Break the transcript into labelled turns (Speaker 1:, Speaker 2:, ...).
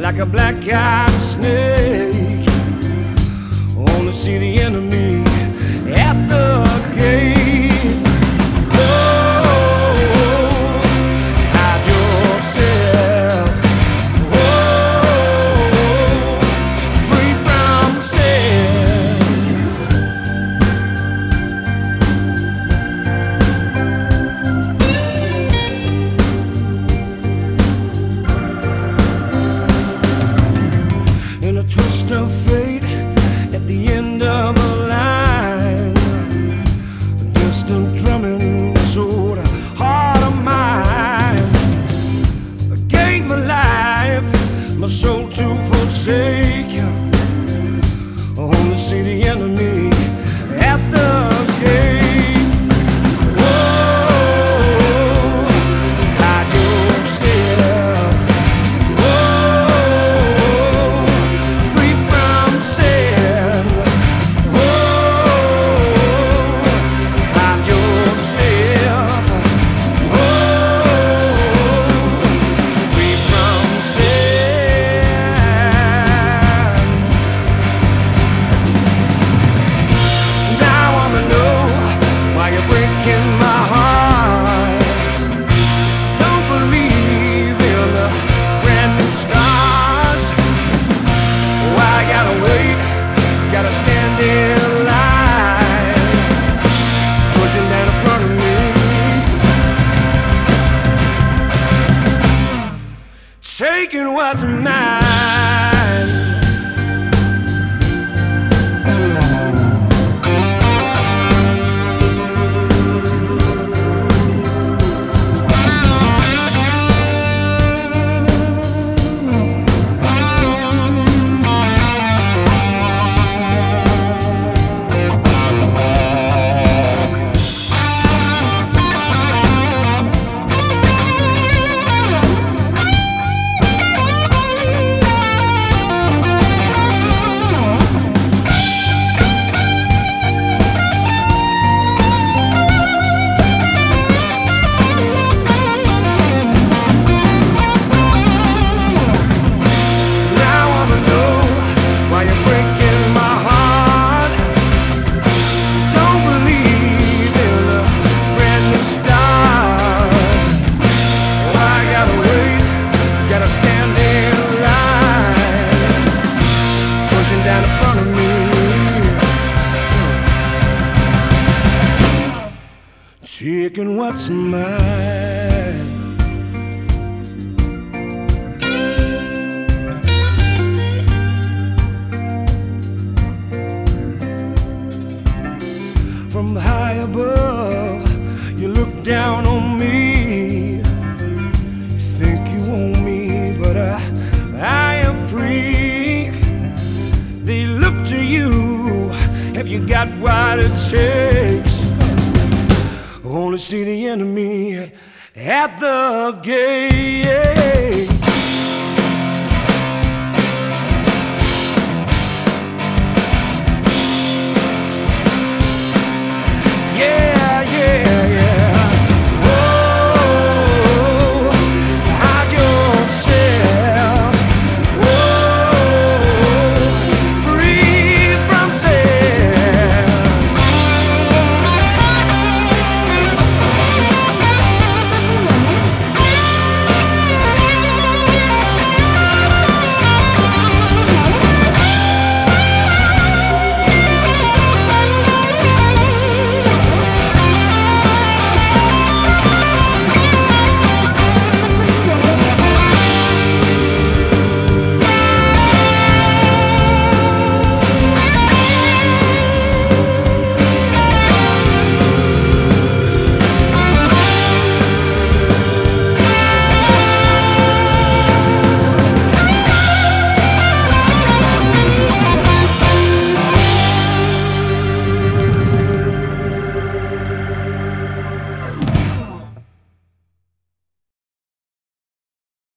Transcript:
Speaker 1: like a black-eyed snake. Only see the enemy at the gate. Oh, hide yourself. Oh, free from sin. In a twist of fate, at the end of the line, a distant drumming sort of heart of mine. I gave my life, my soul to forsake. I only see the enemy at the gate. Oh, hide yourself. Oh, free from sin. Gotta stand in line, pushing down in front of me, taking what's mine. Down in front of me, taking what's mine. From high above, you look down on me. You think you own me, but I am free. They look to you, have you got what it takes? Only see the enemy at the gate.